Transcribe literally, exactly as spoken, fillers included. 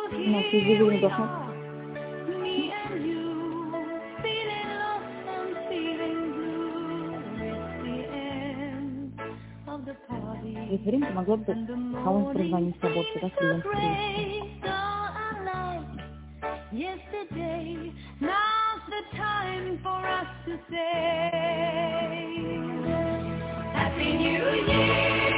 No, si vivi došla. Ведь время помогло бы кому-нибудь прозвонить с работы, да, клиент Yesterday, now's the time for us to say Happy New Year.